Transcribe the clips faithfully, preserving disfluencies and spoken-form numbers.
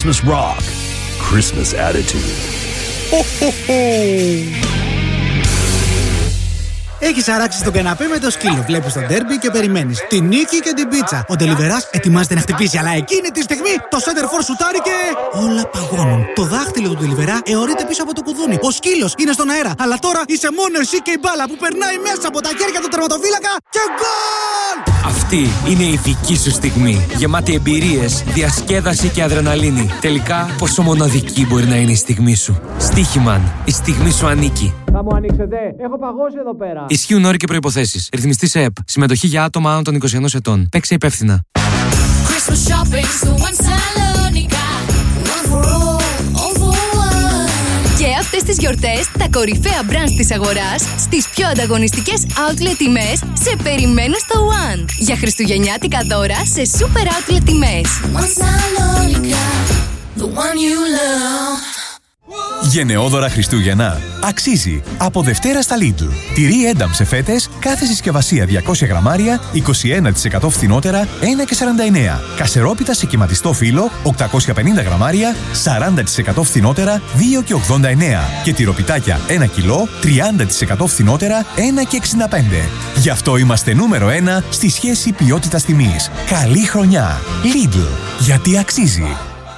Christmas rock, Christmas attitude. Ho, ho, ho. Έχεις αράξει στον καναπέ με το σκύλο. Βλέπεις τον ντέρμπι και περιμένεις τη νίκη και την πίτσα. Ο ντελιβεράς ετοιμάζεται να χτυπήσει, αλλά εκείνη τη στιγμή το σέντερφορ σουτάρει και όλα παγώνουν. Το δάχτυλο του ντελιβερά αιωρείται πίσω από το κουδούνι. Ο σκύλος είναι στον αέρα, αλλά τώρα είσαι μόνο εσύ και η μπάλα που περνάει μέσα από τα χέρια του τερματοφύλακα και γκολ! Αυτή είναι η δική σου στιγμή. Γεμάτη εμπειρίες, διασκέδαση και αδρεναλίνη. Τελικά, πόσο μοναδική μπορεί να είναι η στιγμή σου. Στοίχημαν, η στιγμή σου ανήκει. Θα μου ανοίξετε, έχω παγώσει εδώ πέρα. Ισχύουν όροι και προϋποθέσεις. Ρυθμιστής ΕΕΠ. Συμμετοχή για άτομα άνω των είκοσι ενός ετών. Παίξε υπεύθυνα. Και αυτές τις γιορτές, τα κορυφαία brands της αγοράς στις πιο ανταγωνιστικές outlet τιμές σε περιμένουν στο One. Για χριστουγεννιάτικα δώρα σε super outlet τιμές. Γενναιόδωρα Χριστούγεννα. Αξίζει. Από Δευτέρα στα Lidl. Τυρί Ένταμ σε φέτες, κάθε συσκευασία διακόσια γραμμάρια, είκοσι ένα τοις εκατό φθηνότερα, ένα και σαράντα εννέα. Κασερόπιτα σε κυματιστό φύλλο, οκτακόσια πενήντα γραμμάρια, σαράντα τοις εκατό φθηνότερα, δύο και ογδόντα εννέα. Και τυροπιτάκια ένα κιλό, τριάντα τοις εκατό φθηνότερα, ένα και εξήντα πέντε. Γι' αυτό είμαστε νούμερο ένα στη σχέση ποιότητας τιμής. Καλή χρονιά. Lidl. Γιατί αξίζει.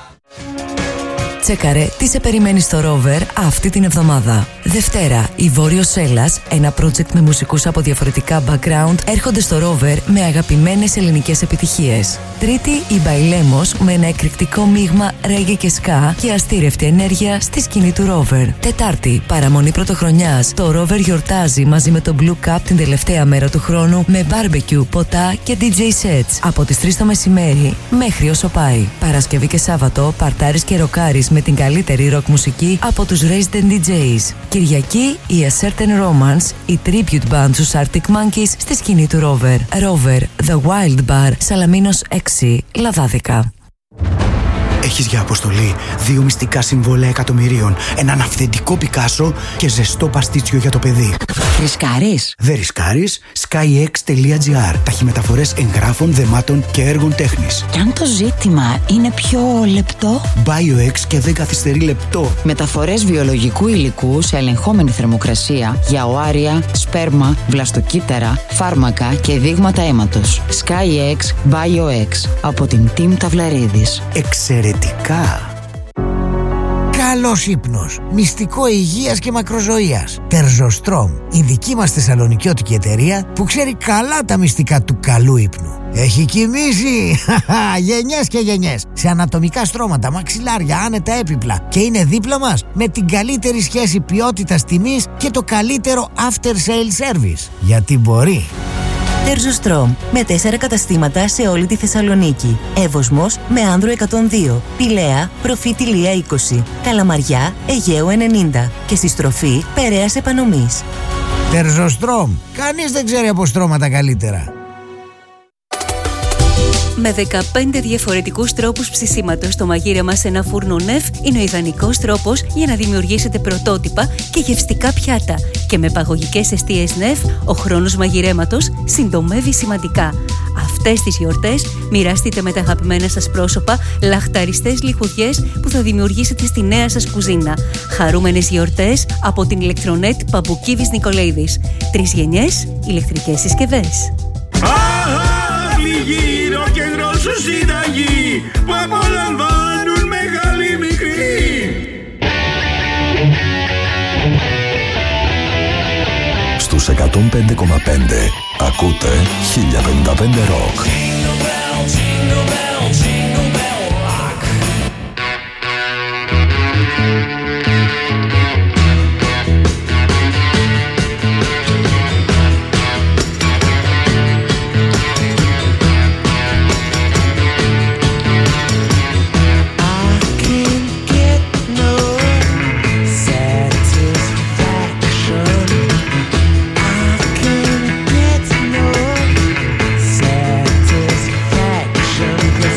Τσέκαρε τι σε περιμένει στο Rover αυτή την εβδομάδα. Δευτέρα, η Βόρειος Έλλας, ένα project με μουσικούς από διαφορετικά background, έρχονται στο Rover με αγαπημένες ελληνικές επιτυχίες. Τρίτη, η Μπαϊλέμος με ένα εκρηκτικό μείγμα ρέγγε και σκά και αστήρευτη ενέργεια στη σκηνή του Rover. Τετάρτη, παραμονή πρωτοχρονιάς, το Rover γιορτάζει μαζί με το Blue Cup την τελευταία μέρα του χρόνου με barbecue, ποτά και ντι τζέι sets από τις τρεις το μεσημέρι μέχρι όσο πάει. Παρασκευή και Σάββατο, παρτάρεις και ροκάρεις με την καλύτερη rock μουσική από τους Resident ντι τζέις. Κυριακή, η A Certain Romance, η tribute band στους Arctic Monkeys στη σκηνή του Rover. Rover, The Wild Bar, Σαλαμίνος έξι, Λαδάδικα. Έχεις για αποστολή δύο μυστικά συμβόλαια εκατομμυρίων, έναν αυθεντικό Πικάσο και ζεστό παστίτσιο για το παιδί. Ρισκάρεις? Δεν ρισκάρεις. skyx.gr. Ταχυμεταφορές εγγράφων, δεμάτων και έργων τέχνης. Κι αν το ζήτημα είναι πιο λεπτό? BioX και δεν καθυστερεί λεπτό. Μεταφορές βιολογικού υλικού σε ελεγχόμενη θερμοκρασία για οάρια, σπέρμα, βλαστοκύτταρα, φάρμακα και δείγματα αίματος. SkyX BioX από την Team Ταυλαρίδης. Εξαιρετικά. Καλός ύπνος, μυστικό υγείας και μακροζωίας. Τερζοστρόμ, η δική μας θεσσαλονικιώτικη εταιρεία που ξέρει καλά τα μυστικά του καλού ύπνου. Έχει κοιμήσει γενιές και γενιές σε ανατομικά στρώματα, μαξιλάρια, άνετα έπιπλα και είναι δίπλα μας με την καλύτερη σχέση ποιότητας τιμής και το καλύτερο after sale service. Γιατί μπορεί. Τερζοστρόμ, με τέσσερα καταστήματα σε όλη τη Θεσσαλονίκη. Εύωσμος με Άνδρο εκατόν δύο, Πηλαία, Προφήτη Λία είκοσι, Καλαμαριά, Αιγαίου ενενήντα και στη στροφή Περαίας Επανομής. Τερζοστρόμ, κανείς δεν ξέρει από στρώματα καλύτερα. Με δεκαπέντε διαφορετικούς τρόπους ψησίματος, το μαγείρεμα σε ένα φούρνο νεφ είναι ο ιδανικός τρόπος για να δημιουργήσετε πρωτότυπα και γευστικά πιάτα. Και με παγωγικές εστίες νεφ, ο χρόνος μαγειρέματος συντομεύει σημαντικά. Αυτές τις γιορτές μοιραστείτε με τα αγαπημένα σας πρόσωπα λαχταριστές λιχουδιές που θα δημιουργήσετε στη νέα σας κουζίνα. Χαρούμενες γιορτές από την ηλεκτρονέτ Παμπουκίβης Νικολαίδης. Τρεις γενιές ηλεκτρικές συσκευές. Γύρω και γρόσου συνταγή που απολαμβάνουν μεγάλοι μικροί. Στους εκατόν πέντε κόμμα πέντε ακούτε χίλια πενήντα πέντε Rock. Satisfaction.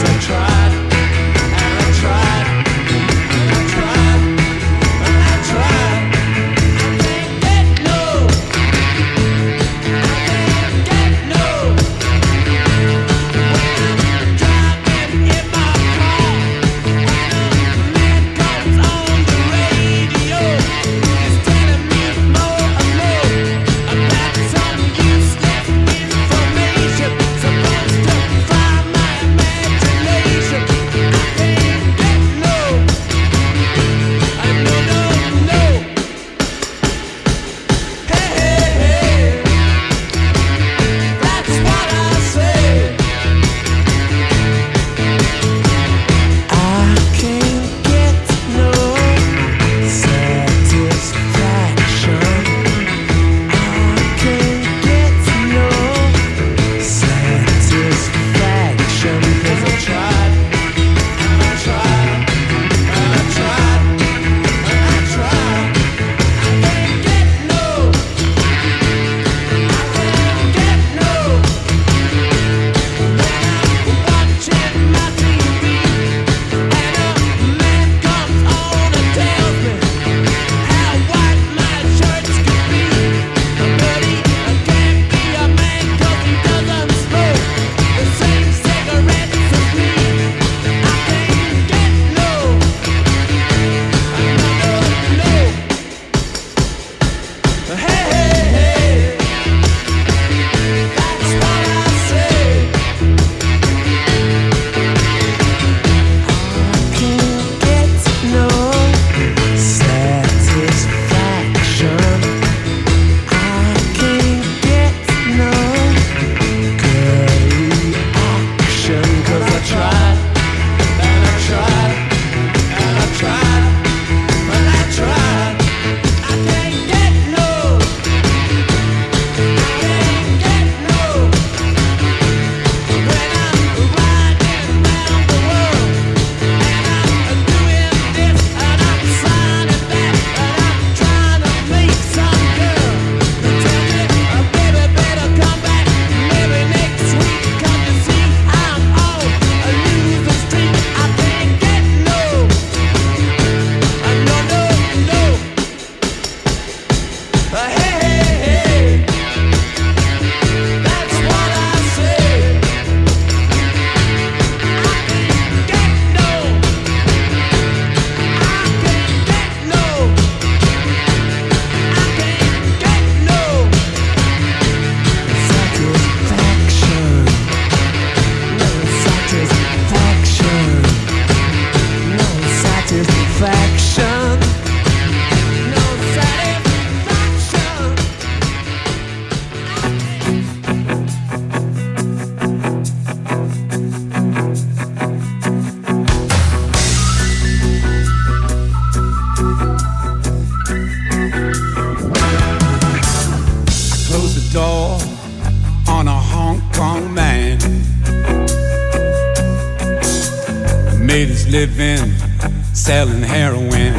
living, selling heroin.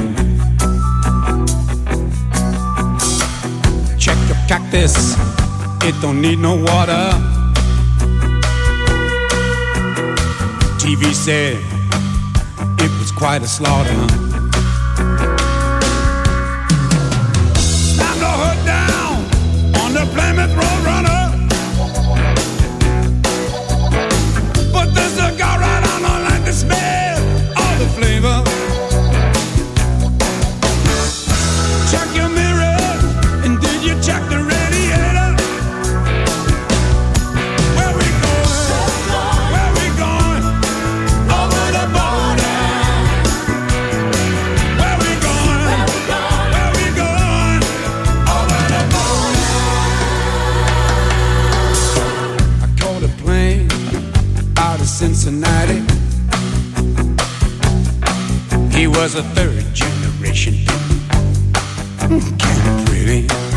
Check your cactus, it don't need no water. T V said it was quite a slaughter. Slammed the hood down on the Plymouth Roadrunner. Put the cigar right on, I like the smell, all the flavor. Check your mirror, and did you check the radiator? Where we going? Where we going? Over the border. Where we going? Where we going? Over the border. I caught a plane out of Cincinnati. He was a third generation, kind of pretty.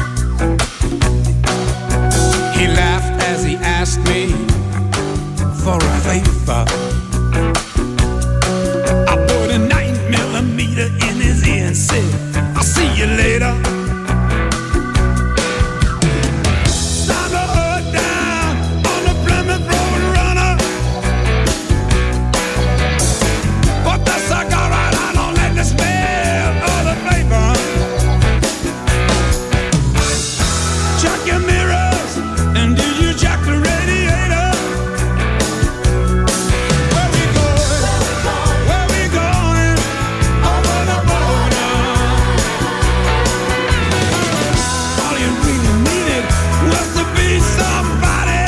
He laughed as he asked me for a favor. I put a nine millimeter in his ear and said, I'll see you later. Slam the hood down on the Plymouth Roadrunner. Put the cigar right on, don't let the smell of the flavor. Check your mirrors, and did you check the radiator? Where we going? Where we going? Over the border. All you really needed was to be somebody.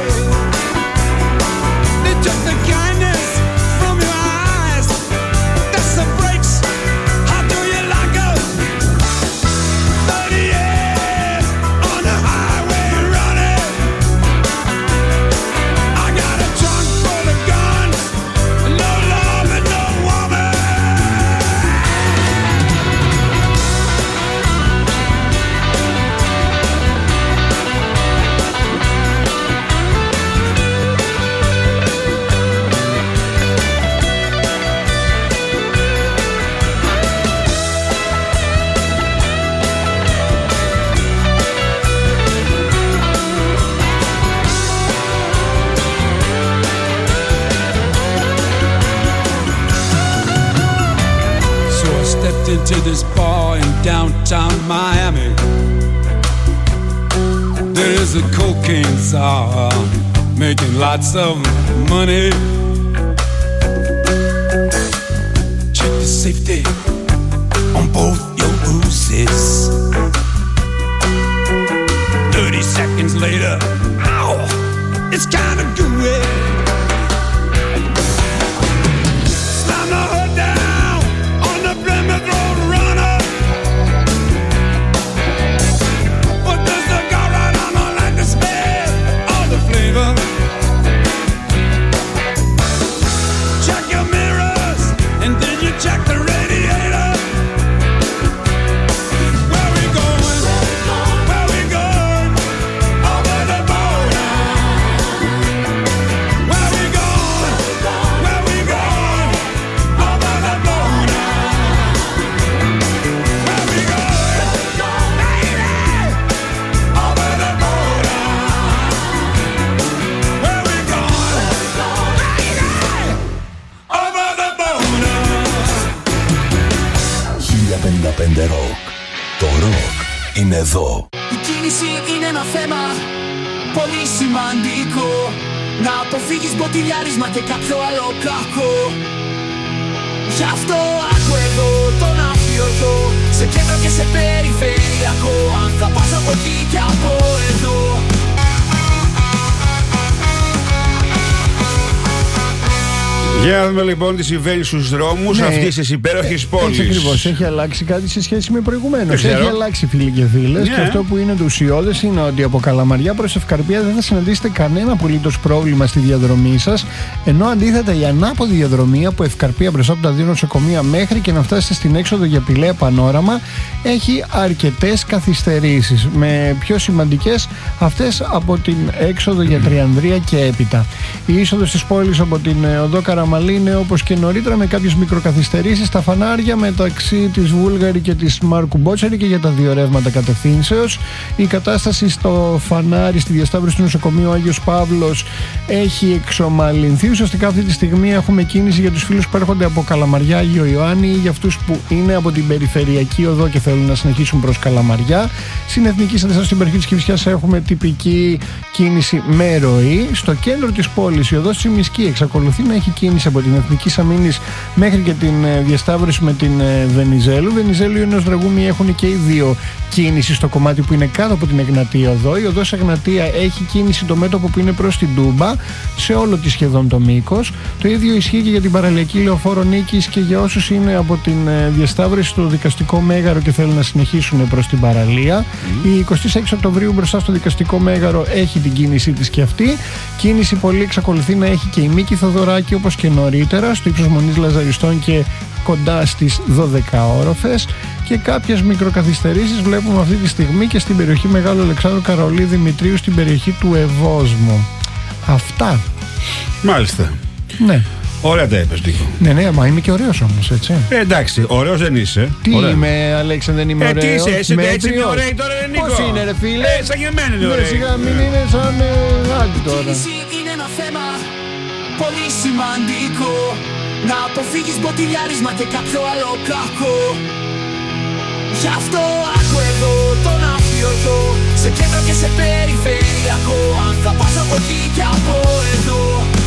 They took the kindness from your eyes. That's the brakes. How do you like us? Thirty years on the highway running. I got a trunk full of guns, no love and no woman. So I stepped into this bar in downtown Miami. There is a cocaine czar making lots of money. Check the safety on both your oozes. Thirty seconds later, ow, it's kind of gooey. Slam the hood down on the Plymouth Roadrunner. Put the cigar right on, I like the smell, all the flavor. Check your mirrors, and did you check the radiator? Where we going? Where we going? Over the border. Where we going? Where we going? Over the border. Where we going? Baby, over the border. Where we going? Baby, over the border. χίλια πενήντα πέντε Rock. Το ροκ είναι εδώ. Η κίνηση είναι ένα θέμα πολύ σημαντικό. Να αποφύγεις μποτιλιάρισμα και κάποιο άλλο κακό. Γι' αυτό άκου εδώ τον αφιωτό, σε κέντρο και σε περιφερειακό. Αν θα πας από εκεί και από εδώ. Για να δούμε λοιπόν τι συμβαίνει στους δρόμους Ναι. αυτής της υπέροχης πόλης. Έτσι ακριβώς. Έχει αλλάξει κάτι σε σχέση με προηγουμένως. Δεν ξέρω. Έχει αλλάξει, φίλοι και φίλες. Ναι. Και αυτό που είναι το ουσιώδες είναι ότι από Καλαμαριά προς Ευκαρπία δεν θα συναντήσετε κανένα απολύτως πρόβλημα στη διαδρομή σας. Ενώ αντίθετα η ανάποδη διαδρομή από Ευκαρπία μπροστά από τα δύο νοσοκομεία μέχρι και να φτάσετε στην έξοδο για Πηλαία Πανόραμα έχει αρκετές καθυστερήσεις. Με πιο σημαντικές αυτές από την έξοδο για Τριανδρία και έπειτα. Η είσοδος της πόλης από την οδό Καραμαλή εξομαλύνει όπως και νωρίτερα με κάποιες μικροκαθυστερήσεις στα φανάρια μεταξύ της Βούλγαρη και της Μάρκου Μπότσαρη και για τα δύο ρεύματα κατευθύνσεως. Η κατάσταση στο φανάρι στη διασταύρωση του νοσοκομείου Άγιος Παύλος έχει εξομαλυνθεί. Ουσιαστικά αυτή τη στιγμή έχουμε κίνηση για τους φίλους που έρχονται από Καλαμαριά, Άγιο Ιωάννη, ή για αυτούς που είναι από την περιφερειακή οδό και θέλουν να συνεχίσουν προς Καλαμαριά. Στην Εθνική Αντιστάσεως στην περιοχή της Κηφισιάς έχουμε τυπική κίνηση με ροή. Στο κέντρο της πόλης η οδός Τσιμισκή εξακολουθεί να έχει κίνηση από την Εθνική Αμήνης μέχρι και την διασταύρωση με την Βενιζέλου. Βενιζέλου Ιωνός Δραγούμη έχουν και οι δύο κίνηση στο κομμάτι που είναι κάτω από την Εγνατία οδό. Η οδός Εγνατία έχει κίνηση το μέτωπο που είναι προς την Τούμπα σε όλο τη σχεδόν το μήκος. Το ίδιο ισχύει και για την παραλιακή λεωφόρο Νίκης και για όσους είναι από την διασταύρωση στο δικαστικό μέγαρο και θέλουν να συνεχίσουν προς την παραλία. Mm. Η εικοστή έκτη Οκτωβρίου μπροστά στο δικαστικό μέγαρο έχει την κίνησή της και αυτή. Κίνηση πολύ εξακολουθεί να έχει και η Μίκη Θοδωράκη όπως και νωρίτερα στο ύψος Μονής Λαζαριστών και κοντά στις δώδεκα όροφες, και κάποιες μικροκαθυστερήσεις βλέπουμε αυτή τη στιγμή και στην περιοχή Μεγάλου Αλεξάνδρου Καρολί Δημητρίου στην περιοχή του Ευόσμου. Αυτά. Μάλιστα. Ναι. Ωραία τα είπες, Νίκο. Ναι, ναι, μα είμαι και ωραίος όμως, έτσι. Ε, εντάξει, ωραίος δεν είσαι. Τι Ωραία. είμαι, Αλέξα, δεν είμαι ε, ωραίος. Τι είσαι, είσαι έτσι είναι ωραίοι τώρα, Νίκο. Πώς είναι, ρε φίλε. Ε, σαν και εμένα είναι ωραίοι. Σιγά, μην είναι σαν ε, άντι τώρα. Είναι ένα θέμα πολύ σημαντικό. Να αποφύγεις μποτιλιάρισμα και κάποιο άλλο κακό. Γι' αυτό άκου εδώ τον αφιωτό, σε κέντρο και σε περιφερειακό. Αν θα πας από εκεί και από εδώ.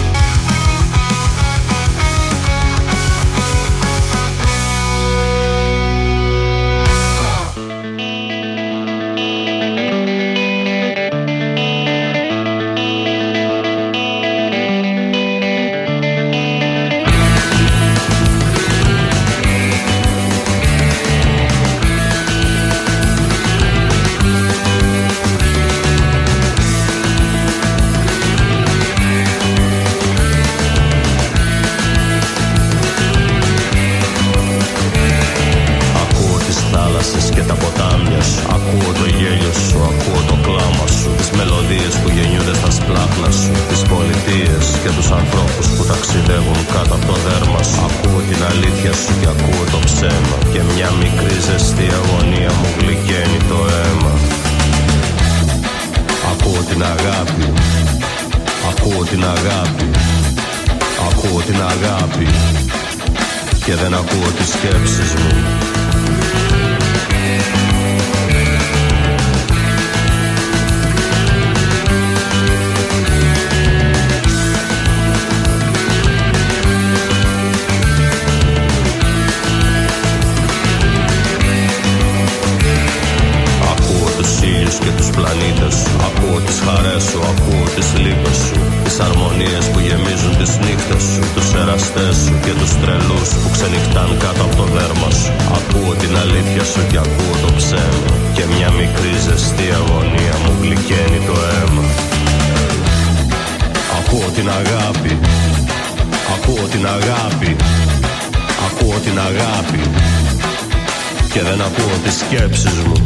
Και τα ποτάμια σου, ακούω το γέλιο σου, ακούω το κλάμα σου, τις μελωδίες που γεννιούνται στα σπλάχνα σου, τις πολιτείες και τους ανθρώπους που ταξιδεύουν κάτω από το δέρμα σου. Ακούω την αλήθεια σου και ακούω το ψέμα, και μια μικρή ζεστή αγωνία μου γλυκαίνει το αίμα. Ακούω την αγάπη, ακούω την αγάπη, ακούω την αγάπη, και δεν ακούω τις σκέψεις μου. Και τους πλανήτες σου, ακούω τις χαρές σου, ακούω τις λύπες σου, τις αρμονίες που γεμίζουν τις νύχτες σου, τους εραστές σου και τους τρελούς που ξενυχτάν κάτω από το δέρμα σου. Ακούω την αλήθεια σου και ακούω το ψέμα, και μια μικρή ζεστή αγωνία μου γλυκαίνει το αίμα. Ακούω την αγάπη, ακούω την αγάπη, ακούω την αγάπη, και δεν ακούω τις σκέψεις μου.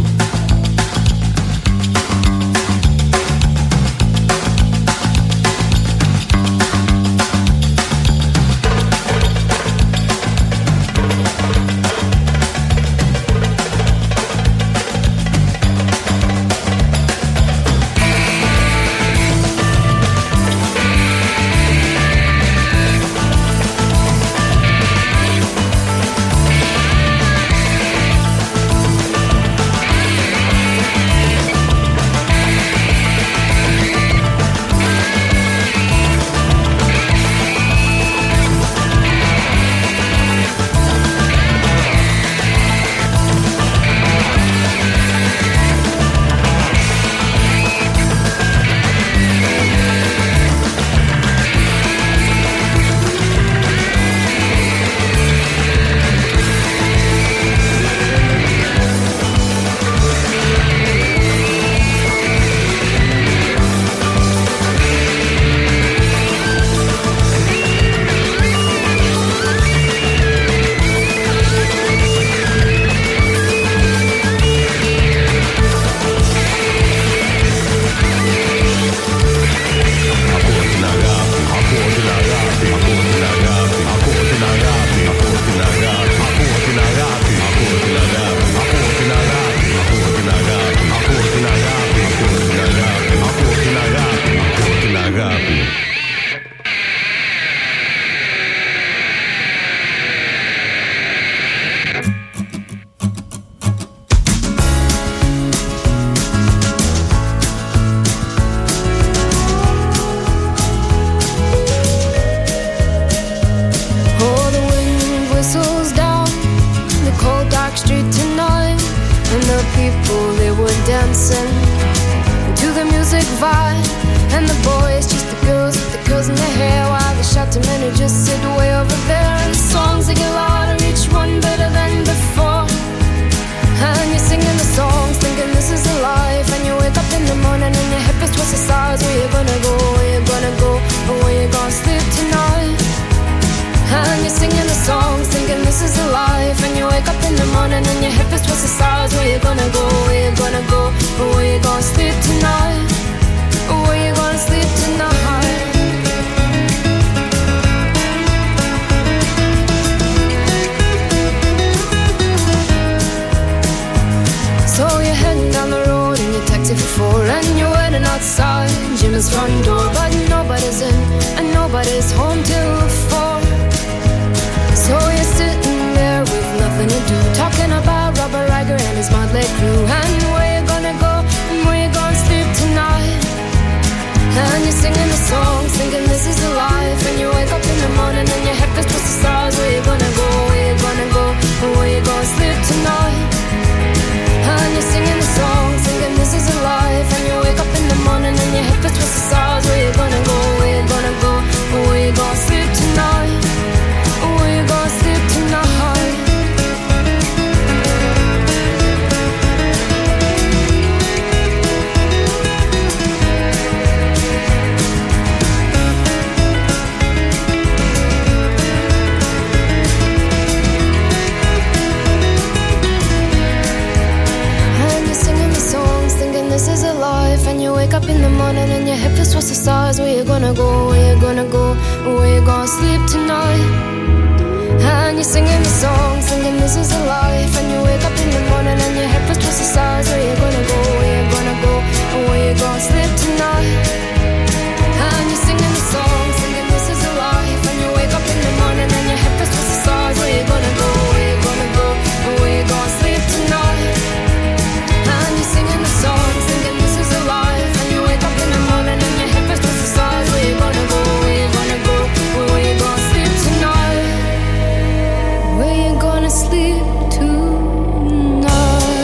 dancing to the music vibe. And the boys, just the girls with the curls in their hair, while the shouty men who just sit way over there. And the songs they get louder, each one better than before. And you're singing the songs, thinking this is a life. And you wake up in the morning and your hip is twisted sides. Where you gonna go, where you gonna go, or where you gonna sleep tonight? And you're singing the songs, thinking this is a life. And you wake up in the morning and your hip is twisted sides. Where you gonna go, where you gonna go, or where you gonna sleep tonight? Or where you gonna sleep tonight? So you're heading down the road in your taxi for four, and you're waiting outside Jim's front door, but nobody's in and nobody's home till four. So you're sitting there with nothing to do, talking about Robert Riger and his motley crew, and where you gonna go and where you gonna sleep tonight? And you're singing the songs, thinking this is the life. And you wake up in the morning and your head is twisted stars. Where you gonna go, where you gonna go, or where you gonna sleep tonight? And you're singing the songs, thinking this is a life. And you wake up in the morning and your hip is twisted stars. Where you gonna go, where you gonna go, or where you gonna sleep tonight? Or where you gonna sleep tonight? This is a life, and you wake up in the morning and your hip is twisted stars. Where you gonna go, where you gonna go, where you gonna sleep tonight? And you're singing the song, singing this is a life. And you wake up in the morning and your hip is twisted stars. Where you gonna go, where you gonna go, where you gonna sleep tonight? And you're singing the song, singing this is a life. And you wake up in the morning and your hip is twisted stars. Where you gonna go, where you gonna go, where you gonna sleep tonight? And you're singing the song, singing this is a life. And you wake up in the morning and your hip is twisted stars. Where you gonna go, where you gonna go, where you gonna sleep tonight? Where you gonna sleep tonight?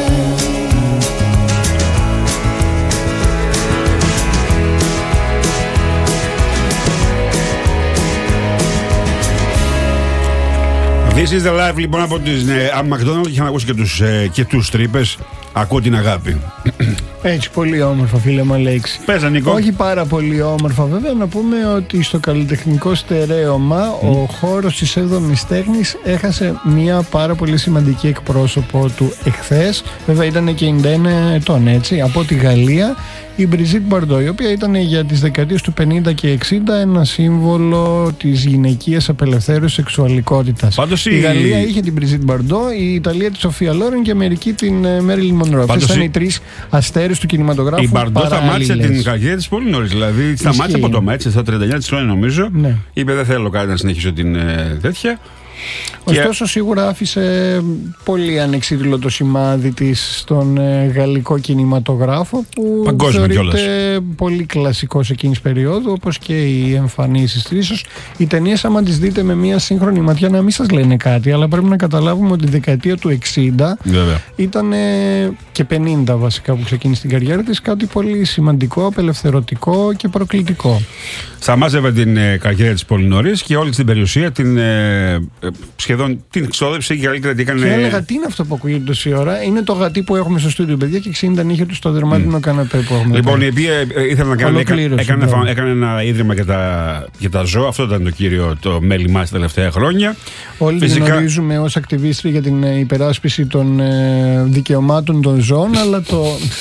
This is the life, λοιπόν, από την McDonald's. Είχα να ακούσει και τους, ε, και τους τρύπες. Ακούω την αγάπη. Έτσι, πολύ όμορφα, φίλε μου, Αλέξη. Πες, Νίκο. Όχι πάρα πολύ όμορφα, βέβαια. Να πούμε ότι στο καλλιτεχνικό στερέωμα mm. ο χώρος της έβδομης τέχνης έχασε μια πάρα πολύ σημαντική εκπρόσωπο του εχθές. Βέβαια ήταν και ενενήντα ένα ετών, έτσι, από τη Γαλλία, η Brigitte Bardot, η οποία ήταν για τις δεκαετίες του πενήντα και εξήντα ένα σύμβολο της γυναικείας απελευθέρωσης σεξουαλικότητας. Πάντως η... η Γαλλία είχε την Brigitte Bardot, η Ιταλία τη Σοφία Λόρεν και η Αμερική την Marilyn Monroe. Αυτές ήταν η... οι τρεις αστέρες του κινηματογράφου. Η Bardot σταμάτησε την καριέρα της πολύ νωρίς. Δηλαδή σταμάτησε από το Μέτσε στα τριάντα εννιά της χρόνια, νομίζω. Ναι. Είπε δεν θέλω κάτι να συνεχίσω την ε, τέτοια. Ωστόσο, και... σίγουρα άφησε πολύ ανεξίτηλο το σημάδι της στον ε, γαλλικό κινηματογράφο, που παγκόσμιο θεωρείται κιόλας πολύ κλασικός εκείνης περίοδου, όπως και οι εμφανίσεις της. Ίσως οι ταινίες, άμα τις δείτε με μια σύγχρονη ματιά, να μην σας λένε κάτι, αλλά πρέπει να καταλάβουμε ότι τη δεκαετία του εξήντα ήταν ε, και πενήντα βασικά που ξεκίνησε την καριέρα της, κάτι πολύ σημαντικό, απελευθερωτικό και προκλητικό. Σταμάζευε την ε, καριέρα της πολύ νωρίς και όλη την περιουσία την ε, σχεδόν την ξόδεψε και καλύτερα τι έκανε. Και έλεγα, τι είναι αυτό που ακούγεται τόση ώρα? Είναι το γατί που έχουμε στο στούντιο, παιδιά, και εξήντα νύχια του στο δερμάτινο mm. καναπέ που έχουμε. Λοιπόν, η οποία ήθελε να κάνει, έκανε, έκανε, έκανε ένα ίδρυμα για τα, για τα ζώα. Αυτό ήταν το κύριο το μέλημά τα τελευταία χρόνια. Όλοι Φυσικά... την γνωρίζουμε ως ακτιβίστρια για την υπεράσπιση των ε, δικαιωμάτων των ζώων, αλλά το.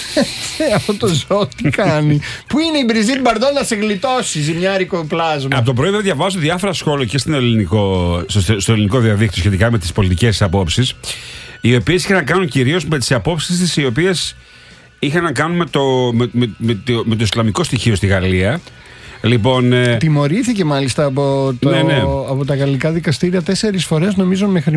αυτό το ζώο τι κάνει? Πού είναι η Brigitte Bardot να σε γλιτώσει, ζημιάρικο πλάσμα? Από το πρωί διαβάζω διάφορα σχόλια και στην ελληνικό, στο, στο ελληνικό διαδίκτυο σχετικά με τις πολιτικές απόψεις, οι οποίες είχαν να κάνουν κυρίως με τις απόψεις της, οι οποίες είχαν να κάνουν με το, με, με, με, το, με το ισλαμικό στοιχείο στη Γαλλία. Λοιπόν, τιμωρήθηκε μάλιστα από, το, ναι, ναι. από τα γαλλικά δικαστήρια τέσσερις φορές, νομίζω, με,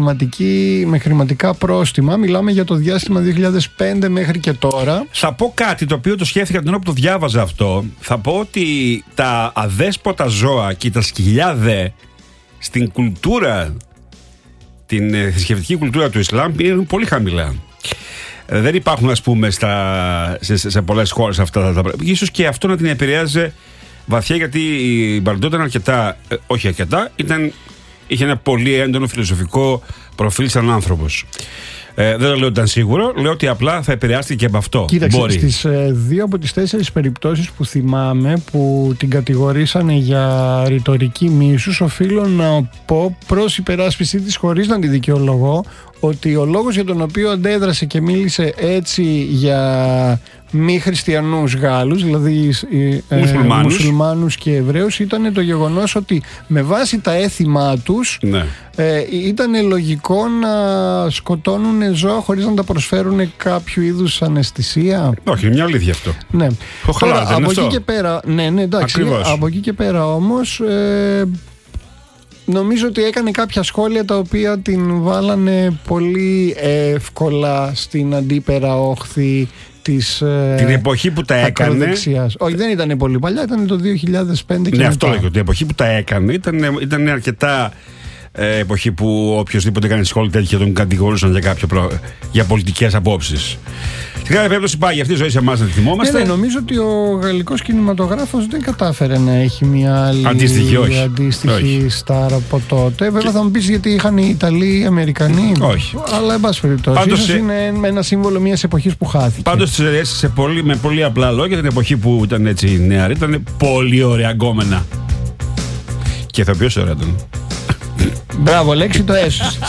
με χρηματικά πρόστιμα. Μιλάμε για το διάστημα δύο χιλιάδες πέντε μέχρι και τώρα. Θα πω κάτι το οποίο το σκέφτηκα την ώρα που το διάβαζα αυτό. Θα πω ότι τα αδέσποτα ζώα και τα σκυλιά δε στην κουλτούρα, την θρησκευτική κουλτούρα του Ισλάμ, είναι πολύ χαμηλά. Ε, δεν υπάρχουν, ας πούμε, στα, σε, σε, σε πολλές χώρες αυτά τα πράγματα. Ίσως και αυτό να την επηρέαζε βαθιά, γιατί η Μπαρντό ήταν αρκετά, ε, όχι αρκετά, ήταν, είχε ένα πολύ έντονο φιλοσοφικό προφίλ σαν άνθρωπος. Ε, δεν το λέω ότι ήταν σίγουρο, λέω ότι απλά θα επηρεάστηκε και από αυτό. Κοίταξε, στις ε, δύο από τις τέσσερις περιπτώσεις που θυμάμαι που την κατηγορήσανε για ρητορική μίσους, οφείλω να πω προς υπεράσπιση της, χωρίς να τη δικαιολογώ, ότι ο λόγος για τον οποίο αντέδρασε και μίλησε έτσι για μη χριστιανούς Γάλλους, δηλαδή ε, μουσουλμάνους. μουσουλμάνους και Εβραίους, ήταν το γεγονός ότι με βάση τα έθιμά τους, ναι, ε, ήταν λογικό να σκοτώνουν ζώα χωρίς να τα προσφέρουν κάποιο είδους αναισθησία. Όχι, είναι μια αλήθεια αυτό. Ναι. Τώρα, από αυτό. εκεί και πέρα, ναι, ναι, εντάξει, Ακριβώς. από εκεί και πέρα όμως, ε, νομίζω ότι έκανε κάποια σχόλια τα οποία την βάλανε πολύ εύκολα στην αντίπερα όχθη της ε, την εποχή που τα έκανε. ακροδεξιάς. Όχι, δεν ήταν πολύ παλιά, ήταν το δύο χιλιάδες πέντε και Ναι, μετά. αυτό λέγω. Την εποχή που τα έκανε ήταν, ήταν αρκετά ε, εποχή που οποιοδήποτε έκανε σχόλια τέτοια τον κατηγορούσαν για, κάποιο προ... για πολιτικές απόψεις. Στην κάθε περίπτωση πάει αυτή η ζωή σε εμάς να τη θυμόμαστε. Ναι, ναι, νομίζω ότι ο γαλλικός κινηματογράφος δεν κατάφερε να έχει μια άλλη αντίστοιχη, όχι. αντίστοιχη όχι. στάρ από τότε. Βέβαια και... θα μου πεις γιατί είχαν οι Ιταλοί, οι Αμερικανοί. Όχι. Αλλά εν πάση περιπτώσει. Ίσως σε... είναι ένα σύμβολο μιας εποχής που χάθηκε. Πάντως σε πολύ, με πολύ απλά λόγια, την εποχή που ήταν έτσι νεαρή, ήταν πολύ ωραία γκόμενα. Και θα πει όσο ωραία ήταν. Μπράβο, λέξη το έσωσες.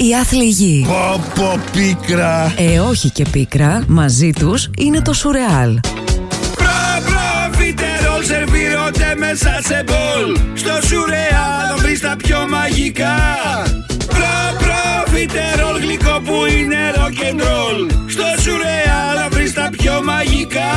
η άθλη γη. Πω πω πίκρα. Ε, όχι και πίκρα, μαζί τους είναι το Σουρεάλ. Προφιτερόλ σερβίρονται μέσα σε μπολ. Στο Σουρεάλ θα βρεις τα πιο μαγικά. Προφιτερόλ γλυκό που είναι rock and roll. Στο Σουρεάλ θα βρεις τα πιο μαγικά.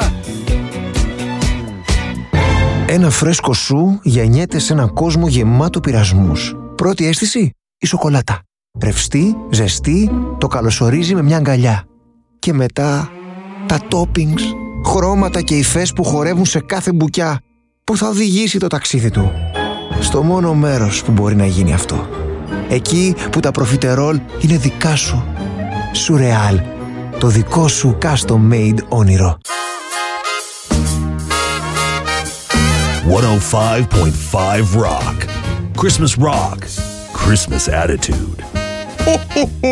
Ένα φρέσκο σου γεννιέται σε έναν κόσμο γεμάτο πειρασμούς. Πρώτη αίσθηση, η σοκολάτα. Ρευστή, ζεστή, το καλωσορίζει με μια αγκαλιά. Και μετά, τα toppings, χρώματα και υφές που χορεύουν σε κάθε μπουκιά, που θα οδηγήσει το ταξίδι του στο μόνο μέρος που μπορεί να γίνει αυτό. Εκεί που τα προφιτερόλ είναι δικά σου. Σουρεάλ, το δικό σου custom made όνειρο. εκατόν πέντε κόμμα πέντε Rock. Christmas Rock. Christmas attitude. Ho, ho, ho.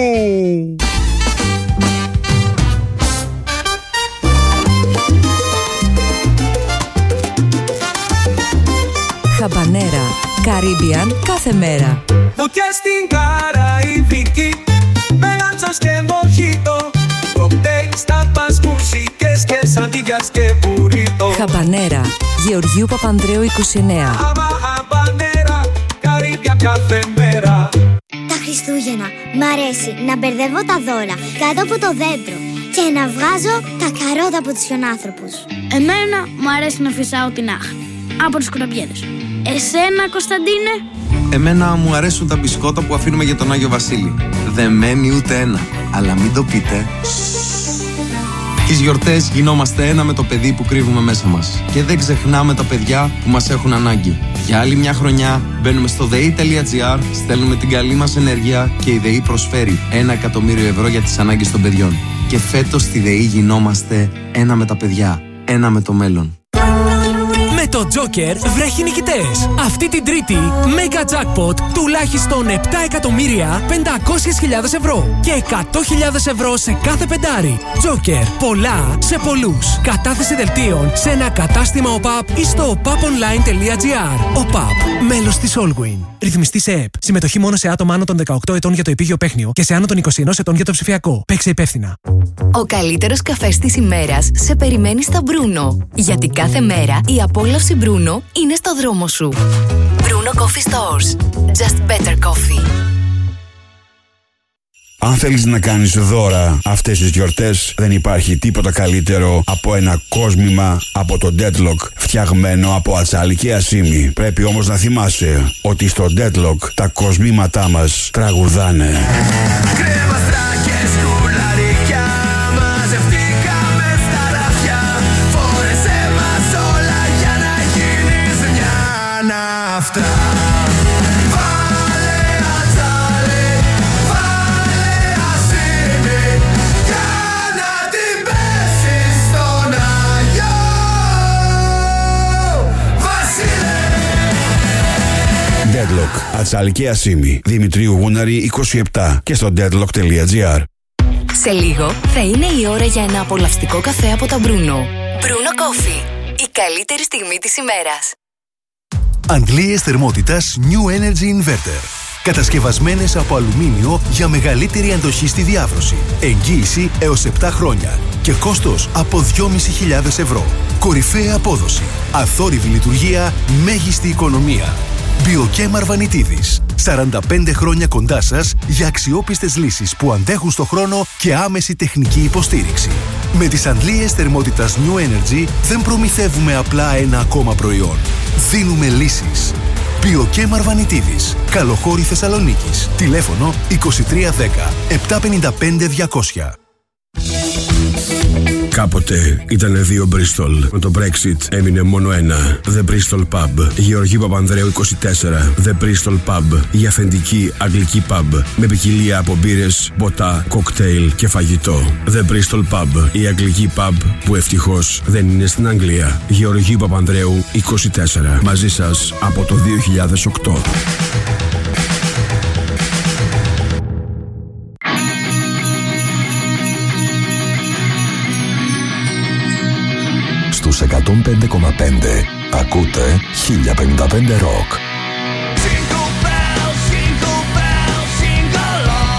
Χαμπανέρα, Caribbean κάθε μέρα. Φωτιά στην Καραϊβική, με λάντσας και μοχίτο. Κοκτέιλ, τάπας, μουσικές και σαντίγιας και μπουρίτο. Χαμπανέρα, Γεωργίου Παπανδρέου είκοσι εννέα. Άμα χαμπανέρα, Καρύμπια κάθε μέρα. Τα Χριστούγεννα μ' αρέσει να μπερδεύω τα δώρα κάτω από το δέντρο και να βγάζω τα καρότα από τους χιονάνθρωπους. Εμένα μου αρέσει να φυσάω την άχνη από τους κουραμπιέδες. Εσένα, Κωνσταντίνε? Εμένα μου αρέσουν τα μπισκότα που αφήνουμε για τον Άγιο Βασίλη. Δεν μένει ούτε ένα, αλλά μην το πείτε. Τις γιορτές γινόμαστε ένα με το παιδί που κρύβουμε μέσα μας. Και δεν ξεχνάμε τα παιδιά που μας έχουν ανάγκη. Για άλλη μια χρονιά μπαίνουμε στο ΔΕΗ τελεία τζι άρ, στέλνουμε την καλή μας ενέργεια και η ΔΕΗ προσφέρει ένα εκατομμύριο ευρώ για τις ανάγκες των παιδιών. Και φέτος στη ΔΕΗ γινόμαστε ένα με τα παιδιά, ένα με το μέλλον. Με το Joker βρέχει νικητές. Αυτή την Τρίτη, Mega Jackpot τουλάχιστον επτά εκατομμύρια πεντακόσιες χιλιάδες ευρώ και εκατό χιλιάδες ευρώ σε κάθε πεντάρι. Joker, πολλά σε πολλούς. Κατάθεση δελτίων σε ένα κατάστημα ΟΠΑΠ ή στο οπαπονline τελεία τζι άρ. ΟΠΑΠ, μέλος της Allwin. Ρυθμιστή σε ΕΠ. Συμμετοχή μόνο σε άτομα άνω των δεκαοκτώ ετών για το επίγειο παίχνιο και σε άνω των είκοσι ενός ετών για το ψηφιακό. Παίξε υπεύθυνα. Ο καλύτερος καφές της ημέρας σε περιμένει στα Μπρούνο. Γιατί κάθε μέρα η απόλαυση Μπρούνο είναι στο δρόμο σου. Bruno Coffee Stores. Just better coffee. Αν θέλεις να κάνεις δώρα αυτές τις γιορτές, δεν υπάρχει τίποτα καλύτερο από ένα κόσμημα από το Deadlock φτιαγμένο από ατσάλι και ασίμι. Πρέπει όμως να θυμάσαι ότι στο Deadlock τα κοσμήματά μας τραγουδάνε. Deadlock, ατσάλι και ασίμι. Δημητρίου Γούναρη είκοσι επτά και στο deadlock τελεία τζι άρ. Σε λίγο θα είναι η ώρα για ένα απολαυστικό καφέ από τα Bruno. Bruno Coffee. Η καλύτερη στιγμή της ημέρας. Αντλίες θερμότητας New Energy Inverter. Κατασκευασμένες από αλουμίνιο για μεγαλύτερη αντοχή στη διάβρωση. Εγγύηση έως επτά χρόνια. Και κόστος από δυόμισι χιλιάδες ευρώ. Κορυφαία απόδοση. Αθόρυβη λειτουργία. Μέγιστη οικονομία. Biochem Αρβανιτίδης. σαράντα πέντε χρόνια κοντά σας για αξιόπιστες λύσεις που αντέχουν στο χρόνο και άμεση τεχνική υποστήριξη. Με τις αντλίες θερμότητας New Energy δεν προμηθεύουμε απλά ένα ακόμα προϊόν. Δίνουμε λύσεις. Biochem Αρβανιτίδης. Καλοχώρη Θεσσαλονίκης. Τηλέφωνο είκοσι τρία δέκα επτακόσια πενήντα πέντε διακόσια. Κάποτε ήτανε δύο Bristol. Με το Brexit έμεινε μόνο ένα. The Bristol Pub. Γεωργίου Παπανδρέου είκοσι τέσσερα. The Bristol Pub. Η αυθεντική αγγλική pub. Με ποικιλία από μπύρες, ποτά, κοκτέιλ και φαγητό. The Bristol Pub. Η αγγλική pub που ευτυχώς δεν είναι στην Αγγλία. Γεωργίου Παπανδρέου είκοσι τέσσερα. Μαζί σας από το δύο χιλιάδες οκτώ. Στους εκατόν πέντε κόμμα πέντε ακούτε χίλια πενήντα πέντε Rock. Jingle bells, jingle bells, jingle all.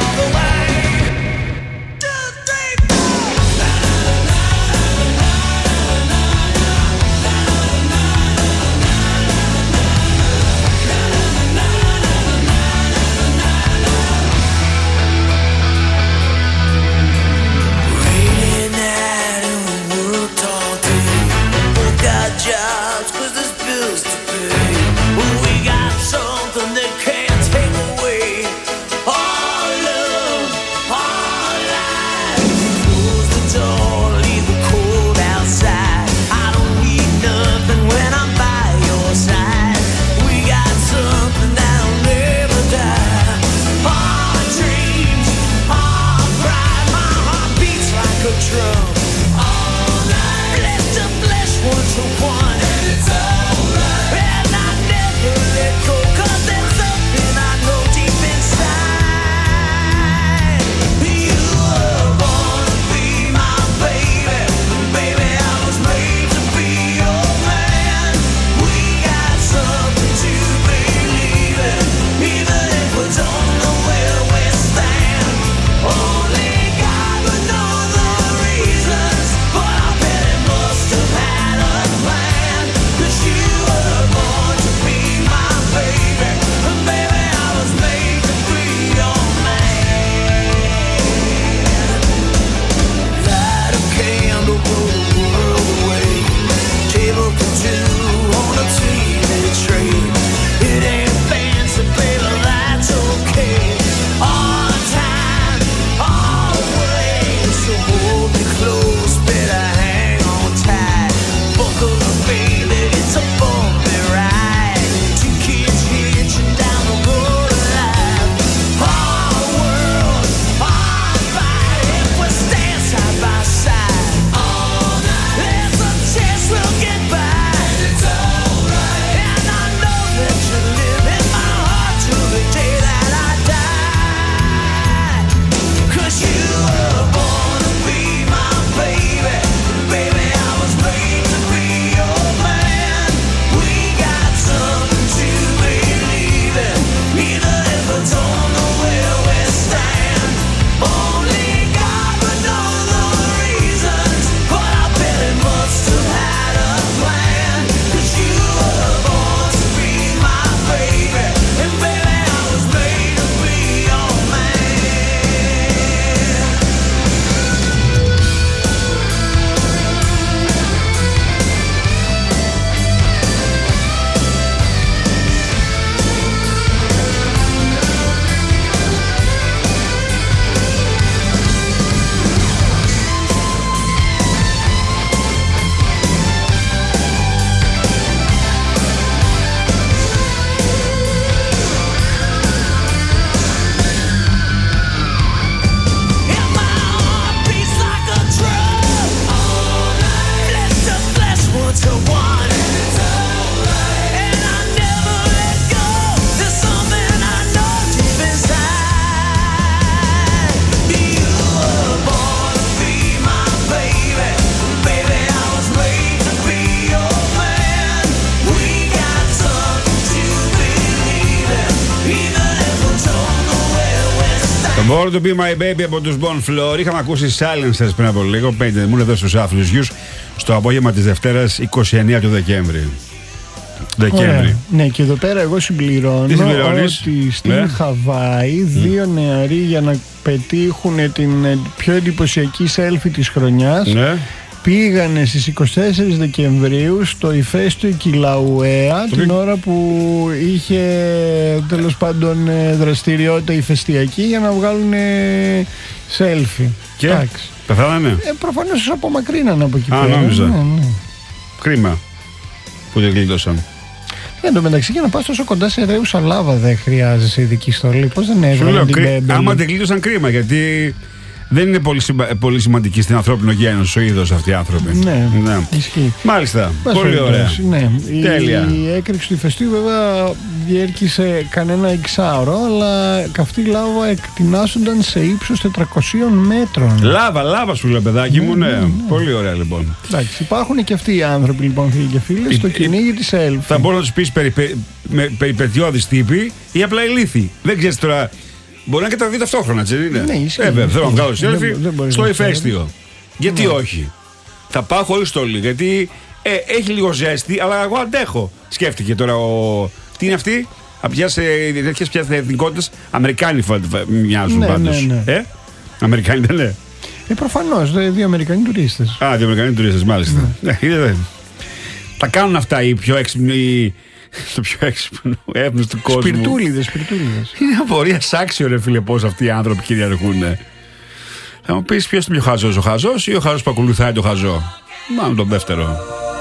Born to be my baby από τους Bon Flor. Είχαμε ακούσει Silencers πριν από λίγο. Πέντε μου εδώ στους Άφλους Γιους στο απόγευμα της Δευτέρας είκοσι εννέα του Δεκέμβρη. Δεκέμβρη. Ναι, και εδώ πέρα εγώ συμπληρώνω ότι στην ναι. Χαβάη δύο mm. νεαροί για να πετύχουν την πιο εντυπωσιακή selfie της χρονιάς ναι. πήγανε στις είκοσι τέσσερις Δεκεμβρίου στο ηφαίστειο Κιλαουέα το την πή... ώρα που είχε τέλος πάντων δραστηριότητα ηφαιστειακή για να βγάλουν selfie. Και πεθάνανε. Ε, προφανώς απομακρύνανε από εκεί Α, πέρα. νόμιζα. Ναι, ναι. Κρίμα που δεν γλίτωσαν. Εν τω μεταξύ, για να πας τόσο κοντά σε ρέουσα λάβα δεν χρειάζεσαι ειδική στολή. Πώς δεν έβγαλαν την μπέμπελη. Άμα δεν γλίτωσαν, κρίμα, γιατί δεν είναι πολύ, σημα... πολύ σημαντική στην ανθρώπινο γένος ο είδος αυτοί οι άνθρωποι. Ναι, ναι. Ισχύει. Μάλιστα. Πας πολύ ωραία. Ναι. Τέλεια. Η έκρηξη του ηφαιστείου βέβαια διέρχησε κανένα εξάωρο, αλλά καυτή λάβα εκτινάσονταν σε ύψος τετρακοσίων μέτρων. Λάβα, λάβα σου λέω, παιδάκι μου, ναι. ναι. ναι. Πολύ ωραία λοιπόν. Εντάξει, υπάρχουν και αυτοί οι άνθρωποι λοιπόν, φίλοι και φίλες, στο κυνήγι της selfie. Θα μπορώ να τους πεις περιπε... με περιπετειώδης τύποι ή απλά ηλίθιοι. Δεν ξέρεις τώρα. Μπορεί να και τα δει ταυτόχρονα, έτσι δεν είναι. Ναι, ισχύει. Ε, βέβαια, θέλω να βγάλω selfie στο ηφαίστειο. Γιατί ναι. όχι. Θα πάω χωρίς στολή. Γιατί ε, έχει λίγο ζέστη, αλλά εγώ αντέχω. Σκέφτηκε τώρα ο. Τι είναι αυτή. Απιάσε τέτοιες πια εθνικότητες. Αμερικάνοι μοιάζουν ναι, πάντως. Ναι, ναι. Ε, Αμερικάνοι δεν είναι. Ε, προφανώς. Δύο Αμερικανοί τουρίστες. Α, δύο Αμερικανοί τουρίστες, μάλιστα. Ναι. Ε, τα κάνουν αυτά οι πιο έξυπνοι. Το πιο έξυπνο έθνος του κόσμου. Σπιρτούλιδες, σπιρτούλιδες. Είναι απορία άξιο, ρε φίλε, πώς αυτοί οι άνθρωποι κυριαρχούν. Θα μου πεις ποιος είναι πιο χαζός, ο χαζός ή ο χαζός που ακολουθάει το χαζό. Μάλλον τον δεύτερο.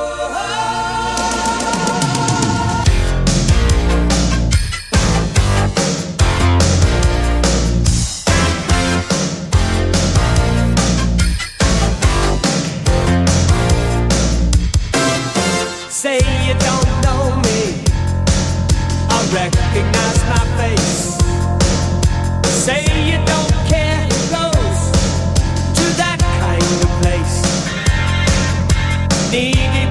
Recognize my face. Say you don't care who goes to that kind of place. Need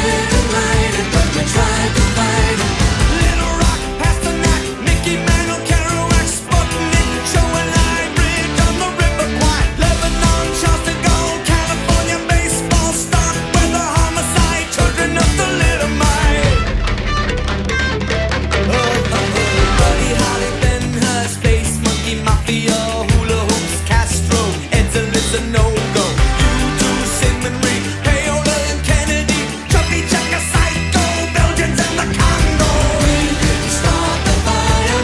didn't light it, but we tried to fight it. Little Rock, Pasternak, Mickey Mantle, Kerouac, Sputnik, Joe and I, Bridge on the River Kwai, Lebanon, Charles de Gaulle, California baseball stock, weather, homicide, children of the little mite. Oh, oh, oh, Buddy Holly, Ben Hur, Space Monkey, Mafia, Hula Hoops, Castro, Ed's a no-go. U two, Sigmund Reed, Payola and Kennedy, Chubby Checker, Psycho, Belgians and the Congo. We didn't start the fire.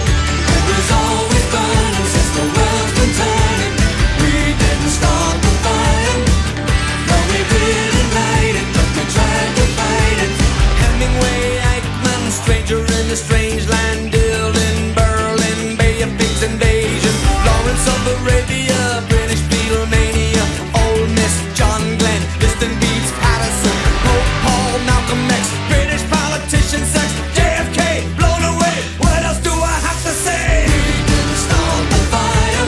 It was always burning since the world's been turning. We didn't start the fire. No, we didn't light it, but we tried to fight it. Hemingway, Eichmann, Stranger in a Strange Land, Dylan, Berlin, Bay of Pigs invasion, Lawrence of Arabia, British Beatlemania, Ole Miss, John Glenn, Distant Beats, Patterson, Pope Paul, Malcolm X, British politician, sex, J F K, blown away. What else do I have to say? We didn't start the fire.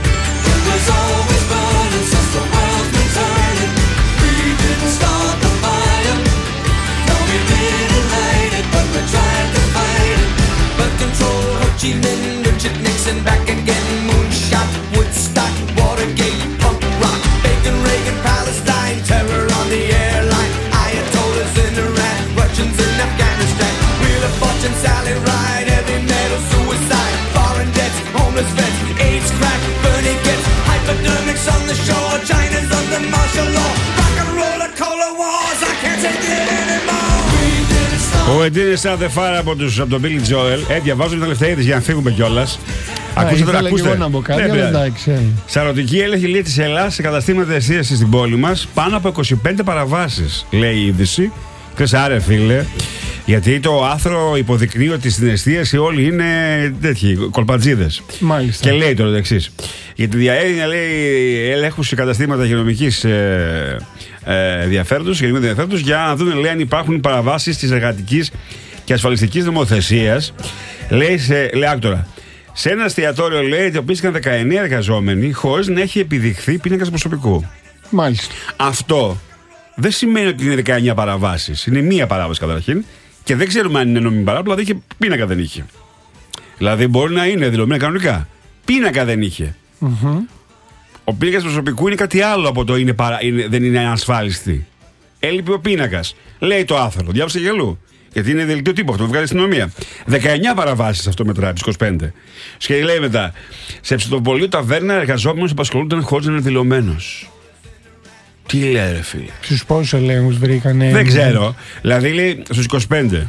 It was always burning since the world's been turning. We didn't start the fire. No, we didn't light it, but we tried to fight it. Birth control, Ho Chi Minh, Richard Nixon, back again, moonshot, Woodstock, Watergate, punk rock, Bacon, Reagan, Palestine, terror on the airline, Ayatollahs in Iran, Russians in Afghanistan, Wheel of Fortune, Sally Ride, heavy metal, suicide, foreign debts, homeless vets, AIDS, crack, Bernie gets, hypodermics on the shore, China's under martial law, rock and roller, cola wars, I can't take it anymore. We didn't start. Ο Εντίνε Σαδεφάρα από, τους, από τον Billy Joel. Ε, διαβάζω την τελευταία είδηση για να φύγουμε κιόλας. Ακούστε τώρα, ακούστε. Εγώ να μπω κάτι, αλλά εντάξει. Σαρωτική έλεγχη λέει της Ελλάδας σε καταστήματα εστίασης στην πόλη μας. Πάνω από είκοσι πέντε παραβάσεις, λέει η είδηση. Ξέρεις, άρε φίλε. Γιατί το άθρο υποδεικνύει ότι στην εστίαση όλοι είναι τέτοιοι κολπατζίδες. Μάλιστα. Και λέει τώρα το εξής. Για τη διαέρνεια, λέει, ελέγχου σε καταστήματα υγειονομικής ε, ε, ενδιαφέροντος, ενδιαφέροντος, για να δουν, λέει, αν υπάρχουν παραβάσεις της εργατικής και ασφαλιστικής νομοθεσίας. Λέει, σε, λέει άκτορα. Σε ένα εστιατόριο, λέει, εντοπίστηκαν δεκαεννέα εργαζόμενοι χωρίς να έχει επιδειχθεί πίνακας προσωπικού. Μάλιστα. Αυτό δεν σημαίνει ότι είναι δεκαεννέα παραβάσεις. Είναι μία παράβαση καταρχήν. Και δεν ξέρουμε αν είναι νόμιμη παράβαση, δηλαδή είχε πίνακα δεν είχε. Δηλαδή μπορεί να είναι δηλωμένα κανονικά. Πίνακα δεν είχε. Mm-hmm. Ο πίνακας προσωπικού είναι κάτι άλλο από το είναι παρα... είναι... δεν είναι ασφάλιστη. Έλειπε ο πίνακας. Λέει το άθρο. Διάβασε γελού. Γιατί είναι δελτίο τύπου αυτό, βγάλει αστυνομία. δεκαεννέα παραβάσεις αυτό μετράει από τις είκοσι πέντε. Και λέει μετά, σε ψητοπολείο ταβέρνα εργαζόμενος απασχολούνταν χωρίς να είναι δηλωμένος. Τι λέει, ρε φίλε. Στους πόσους ελέγχους βρήκανε. Δεν ξέρω. Δηλαδή λέει στους είκοσι πέντε.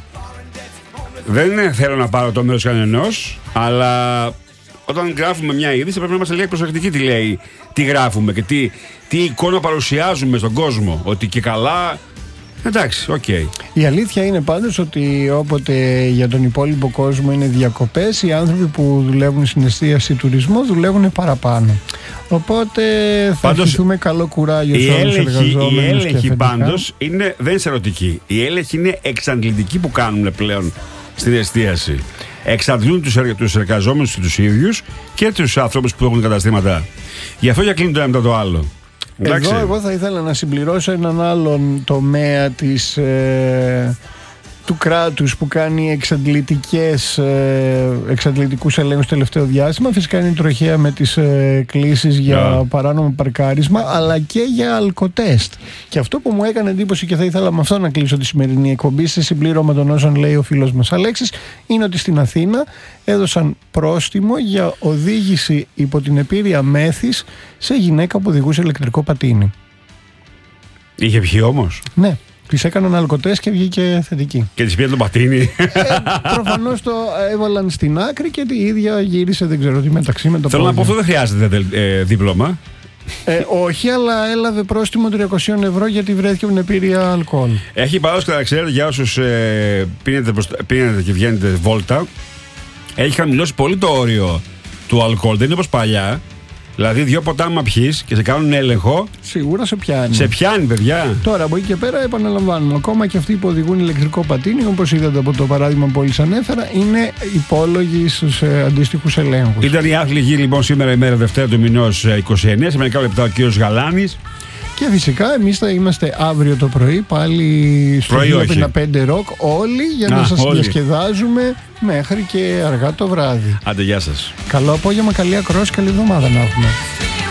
Δεν θέλω να πάρω το μέρος κανενός, αλλά όταν γράφουμε μια είδηση πρέπει να είμαστε λίγο προσεκτικοί τι λέει, τι γράφουμε και τι, τι εικόνα παρουσιάζουμε στον κόσμο. Ότι και καλά. Εντάξει, οκ. Okay. Η αλήθεια είναι πάντως ότι όποτε για τον υπόλοιπο κόσμο είναι διακοπές, οι άνθρωποι που δουλεύουν στην εστίαση τουρισμό δουλεύουν παραπάνω. Οπότε θα ευχηθούμε καλό κουράγιο σε όλους τους εργαζόμενους. Η έλεγχη πάντως είναι, δεν είναι σαρωτική. Η έλεγχη είναι εξαντλητική που κάνουν πλέον στην εστίαση. Εξαντλούν τους, εργα, τους εργαζόμενους τους ίδιους και τους ανθρώπους που έχουν καταστήματα. Γι' αυτό για κλείνουν το ένα μετά το άλλο. Εδώ εγώ θα ήθελα να συμπληρώσω έναν άλλον τομέα της, ε, του κράτους που κάνει εξαντλητικές, ε, εξαντλητικούς ελέγχους το τελευταίο διάστημα. Φυσικά είναι η τροχαία με τις ε, κλήσεις για yeah. παράνομο παρκάρισμα, αλλά και για αλκοτέστ. Και αυτό που μου έκανε εντύπωση και θα ήθελα με αυτό να κλείσω τη σημερινή εκπομπή, σε συμπλήρωμα των όσων λέει ο φίλος μας Αλέξης, είναι ότι στην Αθήνα έδωσαν πρόστιμο για οδήγηση υπό την επήρεια μέθης σε γυναίκα που οδηγούσε ηλεκτρικό πατίνι. Είχε πιει όμως? Ναι. Της έκαναν αλκοτέστ και βγήκε θετική. Και της πήρε το πατίνι. Ε, προφανώς το έβαλαν στην άκρη και η ίδια γύρισε, δεν ξέρω τι μεταξύ με το Θέλω πόδι. να πω, αυτό δεν χρειάζεται ε, δίπλωμα. Ε, όχι, αλλά έλαβε πρόστιμο τριακόσια ευρώ γιατί βρέθηκε με επήρεια αλκοόλ. Έχει παράδοση, να ξέρετε, για όσους ε, πίνετε, πίνετε και βγαίνετε βόλτα, έχει χαμηλώσει πολύ το όριο του αλκοόλ. Δεν είναι όπως παλιά. Δηλαδή, δύο ποτά άμα πιείς και σε κάνουν έλεγχο. Σίγουρα σε πιάνει. Σε πιάνει, παιδιά. Τώρα από εκεί και πέρα, επαναλαμβάνουμε. Ακόμα και αυτοί που οδηγούν ηλεκτρικό πατίνι, όπως είδατε από το παράδειγμα που μόλις ανέφερα, είναι υπόλογοι στους ε, αντίστοιχους ελέγχους. Ήταν η άθλη γη λοιπόν σήμερα, ημέρα Δευτέρα του μηνός είκοσι εννέα. Σε μερικά λεπτά ο κύριος Γαλάνης Και φυσικά εμείς θα είμαστε αύριο το πρωί πάλι στο χίλια πενήντα πέντε Rock όλοι για να, να σας όλοι. διασκεδάζουμε μέχρι και αργά το βράδυ. Άντε, γεια σας. Καλό απόγευμα, καλή ακρόαση, καλή εβδομάδα να έχουμε.